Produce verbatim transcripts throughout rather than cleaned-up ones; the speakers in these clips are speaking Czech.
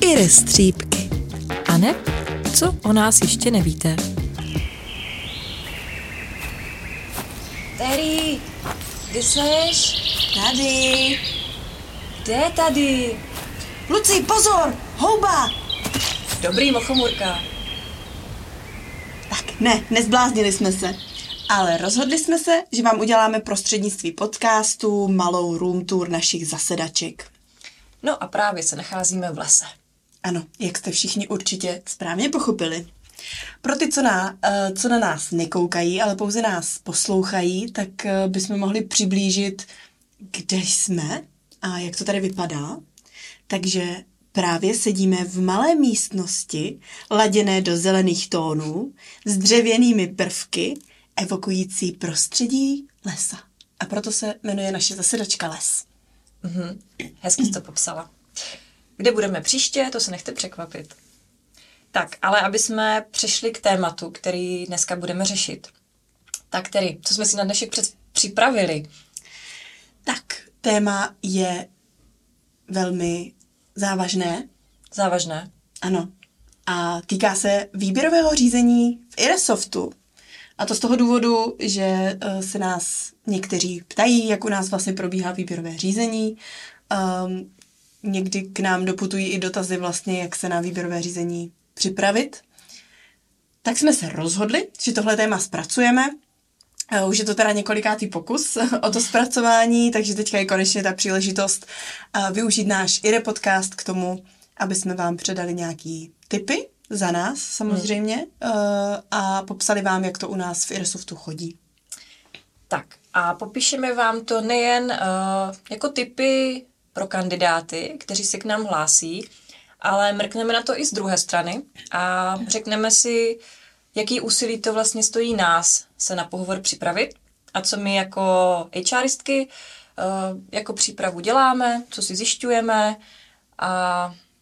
Ire Střípky. A ne, co o nás ještě nevíte. Terry, kde seš? Tady. Kde je tady? Luci, pozor! Houba! Dobrý, mochomurka. Tak ne, nezbláznili jsme se. Ale rozhodli jsme se, že vám uděláme prostřednictví podcastu malou room tour našich zasedaček. No a právě se nacházíme v lese. Ano, jak jste všichni určitě správně pochopili. Pro ty, co na, co na nás nekoukají, ale pouze nás poslouchají, tak bychom mohli přiblížit, kde jsme a jak to tady vypadá. Takže právě sedíme v malé místnosti, laděné do zelených tónů, s dřevěnými prvky, evokující prostředí lesa. A proto se jmenuje naše zasedačka Les. Mhm, hezky jsi to popsala. Kde budeme příště, to se nechte překvapit. Tak, ale aby jsme přešli k tématu, který dneska budeme řešit. Tak tedy, co jsme si na dnešek před, připravili? Tak, téma je velmi závažné. Závažné. Ano. A týká se výběrového řízení v Iresoftu. A to z toho důvodu, že uh, se nás někteří ptají, jak u nás vlastně probíhá výběrové řízení. Um, někdy k nám doputují i dotazy vlastně, jak se na výběrové řízení připravit. Tak jsme se rozhodli, že tohle téma zpracujeme. Uh, už je to teda několikátý pokus o to zpracování, takže teďka je konečně ta příležitost uh, využít náš Ire podcast k tomu, aby jsme vám předali nějaký tipy za nás samozřejmě hmm. uh, a popsali vám, jak to u nás v Iresoftu chodí. Tak a popíšeme vám to nejen uh, jako tipy pro kandidáty, kteří se k nám hlásí, ale mrkneme na to i z druhé strany a řekneme si, jaký úsilí to vlastně stojí nás se na pohovor připravit a co my jako HRistky uh, jako přípravu děláme, co si zjišťujeme a,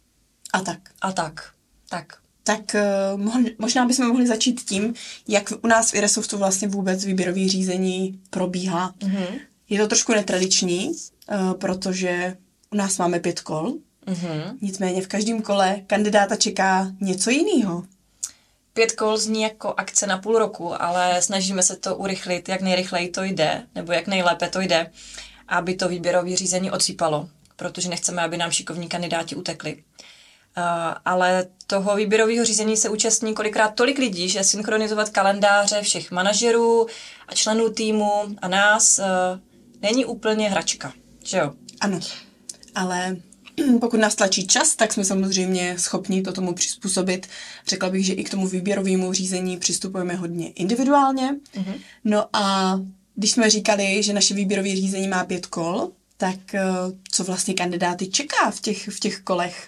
a tak. A tak. Tak. Tak uh, možná bychom mohli začít tím, jak u nás v Iresoftu vlastně vůbec výběrový řízení probíhá. Mm-hmm. Je to trošku netradiční, uh, protože u nás máme pět kol, mm-hmm. nicméně v každém kole kandidáta čeká něco jiného. Pět kol zní jako akce na půl roku, ale snažíme se to urychlit, jak nejrychleji to jde, nebo jak nejlépe to jde, aby to výběrové řízení odsýpalo, protože nechceme, aby nám šikovní kandidáti utekli. Uh, ale toho výběrového řízení se účastní kolikrát tolik lidí, že synchronizovat kalendáře všech manažerů a členů týmu a nás uh, není úplně hračka, že jo? Ano, ale pokud nás tlačí čas, tak jsme samozřejmě schopni to tomu přizpůsobit. Řekla bych, že i k tomu výběrovému řízení přistupujeme hodně individuálně. Mm-hmm. No a když jsme říkali, že naše výběrové řízení má pět kol, tak uh, co vlastně kandidáty čeká v těch, v těch kolech?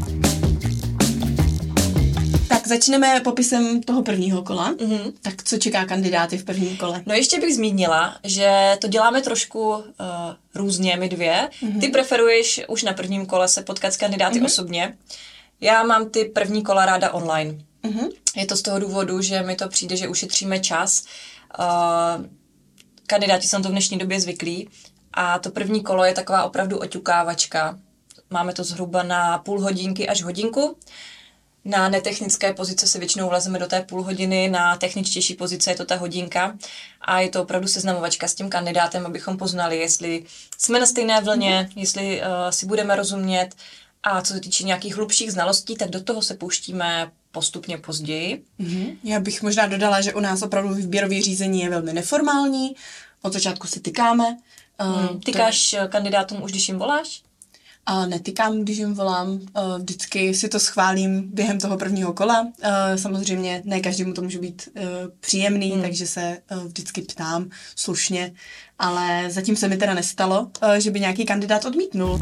Tak začneme popisem toho prvního kola. Mm-hmm. Tak co čeká kandidáty v prvním kole? No ještě bych zmínila, že to děláme trošku uh, různě my dvě. Mm-hmm. Ty preferuješ už na prvním kole se potkat s kandidáty mm-hmm. osobně. Já mám ty první kola ráda online. Mm-hmm. Je to z toho důvodu, že mi to přijde, že ušetříme čas. Uh, kandidáti jsou to v dnešní době zvyklí. A to první kolo je taková opravdu oťukávačka. Máme to zhruba na půl hodinky až hodinku. Na netechnické pozice se většinou vlezeme do té půl hodiny, na techničtější pozice je to ta hodinka a je to opravdu seznamovačka s tím kandidátem, abychom poznali, jestli jsme na stejné vlně, mm. jestli uh, si budeme rozumět a co se týče nějakých hlubších znalostí, tak do toho se pouštíme postupně později. Mm-hmm. Já bych možná dodala, že u nás opravdu výběrové řízení je velmi neformální, od začátku si tykáme. Uh, mm, tykáš to... kandidátům už, když jim voláš? A netykám, když jim volám, vždycky si to schválím během toho prvního kola. Samozřejmě ne každému to může být příjemný, hmm. takže se vždycky ptám slušně, ale zatím se mi teda nestalo, že by nějaký kandidát odmítnul.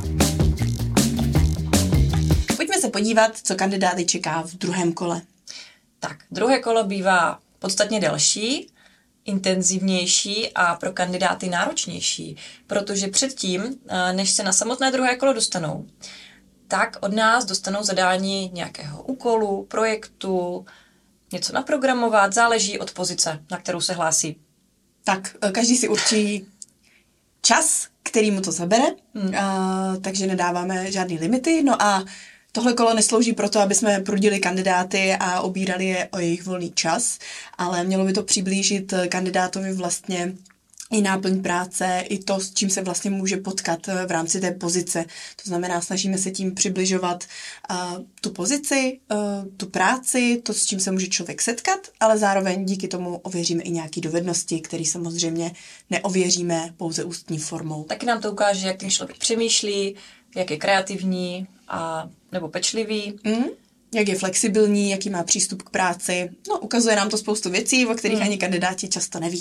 Pojďme se podívat, co kandidáty čeká v druhém kole. Tak, druhé kolo bývá podstatně delší, intenzivnější a pro kandidáty náročnější, protože předtím, než se na samotné druhé kolo dostanou, tak od nás dostanou zadání nějakého úkolu, projektu, něco naprogramovat, záleží od pozice, na kterou se hlásí. Tak, každý si určí čas, který mu to zabere, hmm. a, takže nedáváme žádný limity, no a Tohle kolo neslouží proto, aby jsme prudili kandidáty a obírali je o jejich volný čas, ale mělo by to přiblížit kandidátovi vlastně i náplň práce, i to, s čím se vlastně může potkat v rámci té pozice. To znamená, snažíme se tím přibližovat uh, tu pozici, uh, tu práci, to, s čím se může člověk setkat, ale zároveň díky tomu ověříme i nějaké dovednosti, které samozřejmě neověříme pouze ústní formou. Taky nám to ukáže, jak ten člověk přemýšlí, jak je kreativní a nebo pečlivý. Mm. Jak je flexibilní, jaký má přístup k práci. No, ukazuje nám to spoustu věcí, o kterých mm. ani kandidáti často neví.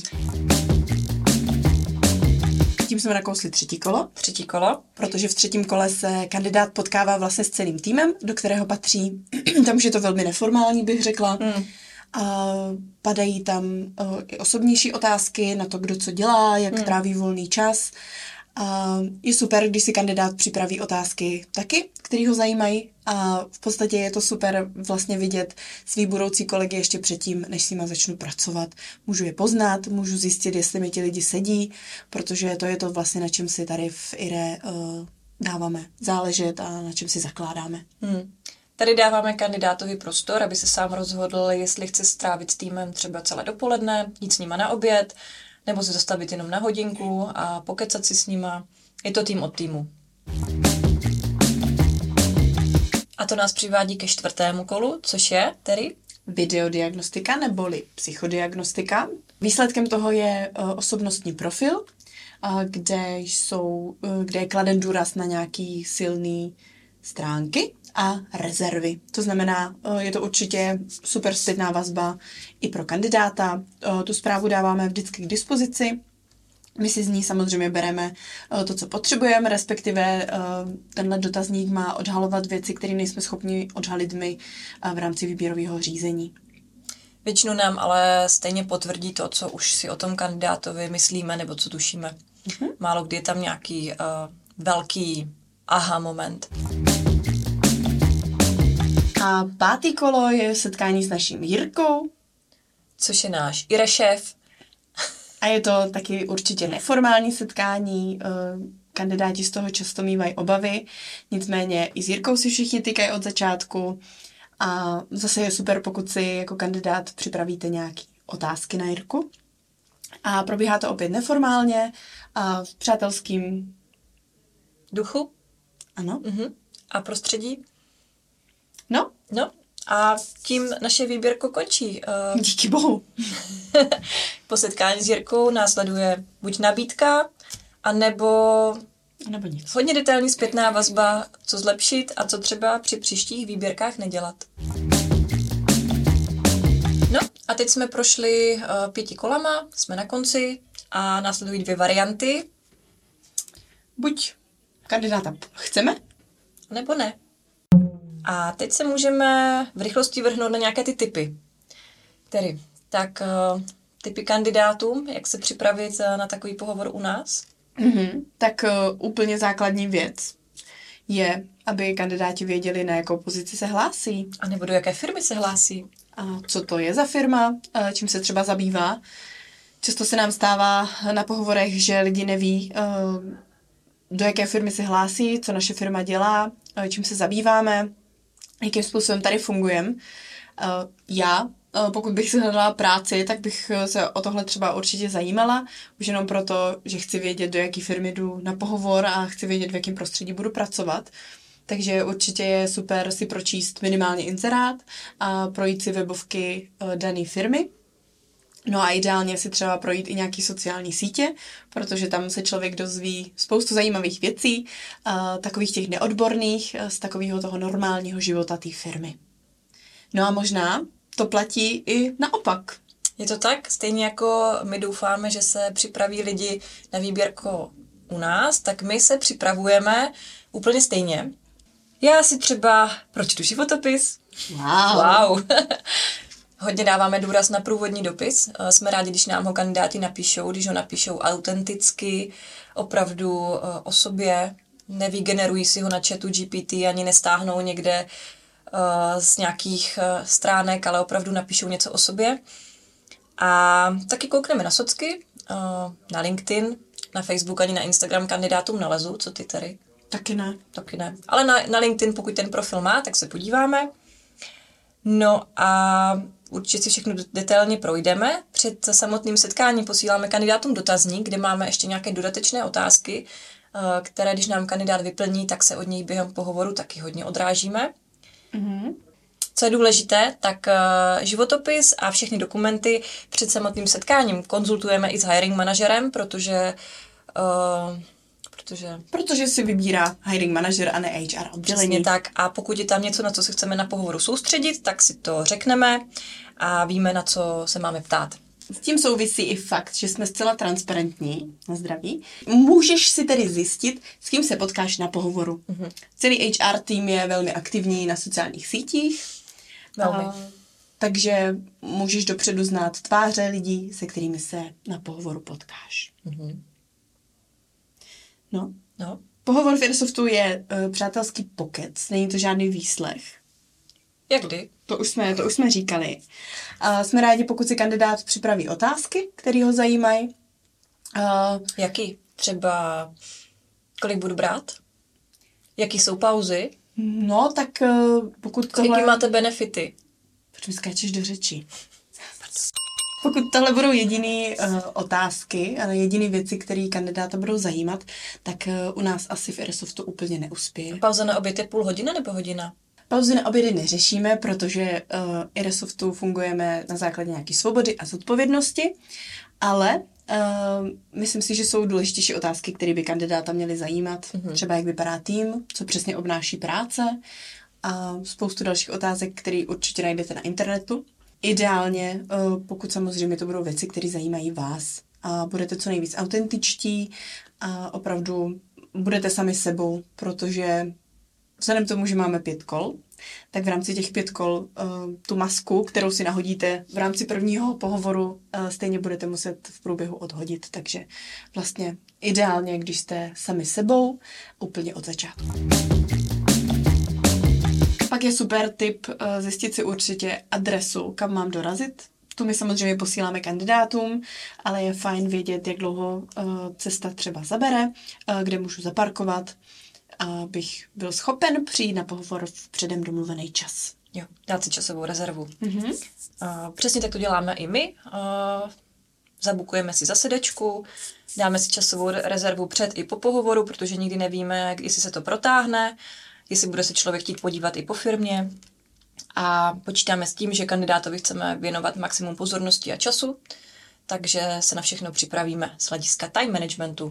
Tím jsme nakousli třetí kolo. Třetí kolo. Protože v třetím kole se kandidát potkává vlastně s celým týmem, do kterého patří. Tam už je to velmi neformální, bych řekla. Mm. A padají tam uh, i osobnější otázky na to, kdo co dělá, jak mm. tráví volný čas. A je super, když si kandidát připraví otázky taky, které ho zajímají. A v podstatě je to super vlastně vidět svý budoucí kolegy ještě předtím, než s nima začnu pracovat. Můžu je poznat, můžu zjistit, jestli mi ti lidi sedí, protože to je to vlastně, na čem si tady v I R E uh, dáváme záležet a na čem si zakládáme. Hmm. Tady dáváme kandidátovi prostor, aby se sám rozhodl, jestli chce strávit s týmem třeba celé dopoledne, jít s nima na oběd, nebo se zastavit jenom na hodinku a pokecat si s nima. Je to tým od týmu. A to nás přivádí ke čtvrtému kolu, což je, tedy? Videodiagnostika neboli psychodiagnostika. Výsledkem toho je uh, osobnostní profil, uh, kde, jsou, uh, kde je kladen důraz na nějaký silný stránky a rezervy. To znamená, uh, je to určitě super zpětná vazba i pro kandidáta. Uh, tu zprávu dáváme vždycky k dispozici. My si z ní samozřejmě bereme to, co potřebujeme, respektive tenhle dotazník má odhalovat věci, které nejsme schopni odhalit my v rámci výběrového řízení. Většinou nám ale stejně potvrdí to, co už si o tom kandidátovi myslíme nebo co tušíme. Mm-hmm. Málo kdy je tam nějaký uh, velký aha moment. A pátý kolo je setkání s naším Jirkou. Což je náš I R E šéf. A je to taky určitě neformální setkání, kandidáti z toho často mývají obavy, nicméně i s Jirkou si všichni tykají od začátku a zase je super, pokud si jako kandidát připravíte nějaké otázky na Jirku. A probíhá to opět neformálně a v přátelském duchu. Ano. Uh-huh. A prostředí? No. No. A tím naše výběrko končí. Díky bohu. Po setkání s Jirkou následuje buď nabídka, anebo, nebo nic. Hodně detailní zpětná vazba, co zlepšit a co třeba při příštích výběrkách nedělat. No a teď jsme prošli uh, pěti kolama, jsme na konci a následují dvě varianty. Buď kandidáta chceme, nebo ne. A teď se můžeme v rychlosti vrhnout na nějaké ty typy. Tedy, tak uh, typy kandidátů, jak se připravit uh, na takový pohovor u nás? Mm-hmm. Tak uh, úplně základní věc je, aby kandidáti věděli, na jakou pozici se hlásí. A nebo do jaké firmy se hlásí. A co to je za firma, uh, čím se třeba zabývá. Často se nám stává na pohovorech, že lidi neví, uh, do jaké firmy se hlásí, co naše firma dělá, uh, čím se zabýváme, jakým způsobem tady fungujeme. Uh, já, uh, pokud bych si hledala práci, tak bych se o tohle třeba určitě zajímala, už jenom proto, že chci vědět, do jaké firmy jdu na pohovor a chci vědět, v jakém prostředí budu pracovat. Takže určitě je super si pročíst minimálně inzerát a projít si webovky uh, dané firmy. No a ideálně si třeba projít i nějaký sociální sítě, protože tam se člověk dozví spoustu zajímavých věcí, uh, takových těch neodborných, uh, z takového toho normálního života té firmy. No a možná to platí i naopak. Je to tak? Stejně jako my doufáme, že se připraví lidi na výběrko u nás, tak my se připravujeme úplně stejně. Já si třeba pročtu životopis. Wow. Wow. Hodně dáváme důraz na průvodní dopis. Jsme rádi, když nám ho kandidáti napíšou, když ho napíšou autenticky, opravdu o sobě, nevygenerují si ho na chatu G P T, ani nestáhnou někde z nějakých stránek, ale opravdu napíšou něco o sobě. A taky koukneme na socky, na LinkedIn, na Facebook ani na Instagram kandidátům nalezu. Co ty tady? Taky ne. Taky ne. Ale na, na LinkedIn, pokud ten profil má, tak se podíváme. No a určitě si všechno detailně projdeme. Před samotným setkáním posíláme kandidátům dotazník, kde máme ještě nějaké dodatečné otázky, které když nám kandidát vyplní, tak se od něj během pohovoru taky hodně odrážíme. Mm-hmm. Co je důležité, tak životopis a všechny dokumenty před samotným setkáním konzultujeme i s hiring manažerem, protože... Uh, protože... protože si vybírá hiring manažer a ne H R oddělení. Přesně tak. A pokud je tam něco, na co se chceme na pohovoru soustředit, tak si to řekneme a víme, na co se máme ptát. S tím souvisí i fakt, že jsme zcela transparentní na zdraví. Můžeš si tedy zjistit, s kým se potkáš na pohovoru. Mm-hmm. Celý H R tým je velmi aktivní na sociálních sítích. Velmi. A, takže můžeš dopředu znát tváře lidí, se kterými se na pohovoru potkáš. Mm-hmm. No. no. Pohovor v Airsoftu je uh, přátelský pokec, není to žádný výslech. Jak kdy? To už jsme, to už jsme říkali. Uh, jsme rádi, pokud si kandidát připraví otázky, které ho zajímají. Uh, Jaký? Třeba kolik budu brát? Jaký jsou pauzy? No, tak uh, pokud tohle... Jaký máte benefity? Proč mi skáčeš do řeči? Pokud tohle budou jediný uh, otázky, ale jediný věci, které kandidáta budou zajímat, tak uh, u nás asi v Airsoftu úplně neuspěje. Pauza na oběd je půl hodina nebo hodina? Pauzy na obědy neřešíme, protože uh, Airsoftu fungujeme na základě nějaké svobody a zodpovědnosti, ale uh, myslím si, že jsou důležitější otázky, které by kandidáta měly zajímat. Mm-hmm. Třeba jak vypadá tým, co přesně obnáší práce a spoustu dalších otázek, které určitě najdete na internetu. Ideálně, pokud samozřejmě to budou věci, které zajímají vás a budete co nejvíc autentičtí a opravdu budete sami sebou, protože vzhledem k tomu, že máme pět kol, tak v rámci těch pět kol tu masku, kterou si nahodíte v rámci prvního pohovoru, stejně budete muset v průběhu odhodit, takže vlastně ideálně, když jste sami sebou, úplně od začátku. Pak je super tip zjistit si určitě adresu, kam mám dorazit. Tu my samozřejmě posíláme kandidátům, ale je fajn vědět, jak dlouho cesta třeba zabere, kde můžu zaparkovat, abych byl schopen přijít na pohovor v předem domluvený čas. Jo, dát si časovou rezervu. Mm-hmm. Uh, přesně tak to děláme i my. Uh, zabukujeme si zasedečku, dáme si časovou rezervu před i po pohovoru, protože nikdy nevíme, jestli se to protáhne, jestli bude se člověk chtít podívat i po firmě. A počítáme s tím, že kandidátovi chceme věnovat maximum pozornosti a času, takže se na všechno připravíme z hlediska time managementu.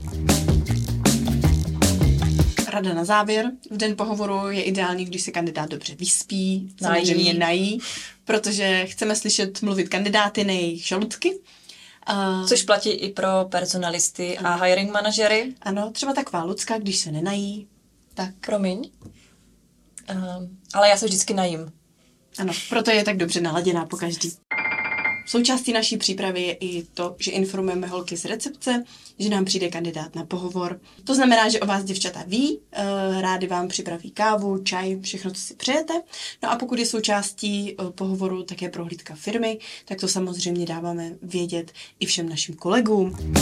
Rada na závěr. V den pohovoru je ideální, když se kandidát dobře vyspí, samozřejmě nají, protože chceme slyšet mluvit kandidáty, ne jejich žaludky. Uh, Což platí i pro personalisty ano. a hiring manažery. Ano, třeba taková Lucka, když se nenají, tak... Promiň. Uh, ale já se vždycky najím. Ano, proto je tak dobře naladěná po každý. Součástí naší přípravy je i to, že informujeme holky z recepce, že nám přijde kandidát na pohovor. To znamená, že o vás děvčata ví, rádi vám připraví kávu, čaj, všechno, co si přejete. No a pokud je součástí pohovoru také prohlídka firmy, tak to samozřejmě dáváme vědět i všem našim kolegům.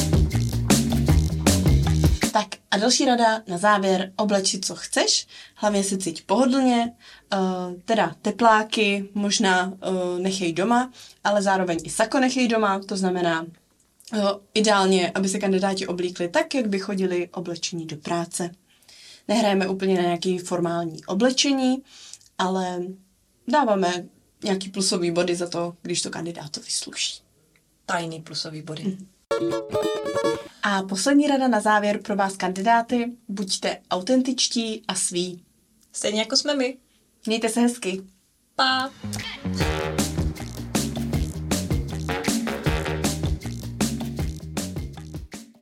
Tak a další rada na závěr, obleči, co chceš, hlavně se cíť pohodlně, uh, teda tepláky možná uh, nechej doma, ale zároveň i sako nechej doma, to znamená uh, ideálně, aby se kandidáti oblíkli tak, jak by chodili oblečení do práce. Nehrajeme úplně na nějaké formální oblečení, ale dáváme nějaký plusový body za to, když to kandidátovi sluší. Tajný plusový body. Mm. A poslední rada na závěr pro vás kandidáty, buďte autentičtí a sví. Stejně jako jsme my. Mějte se hezky. Pa!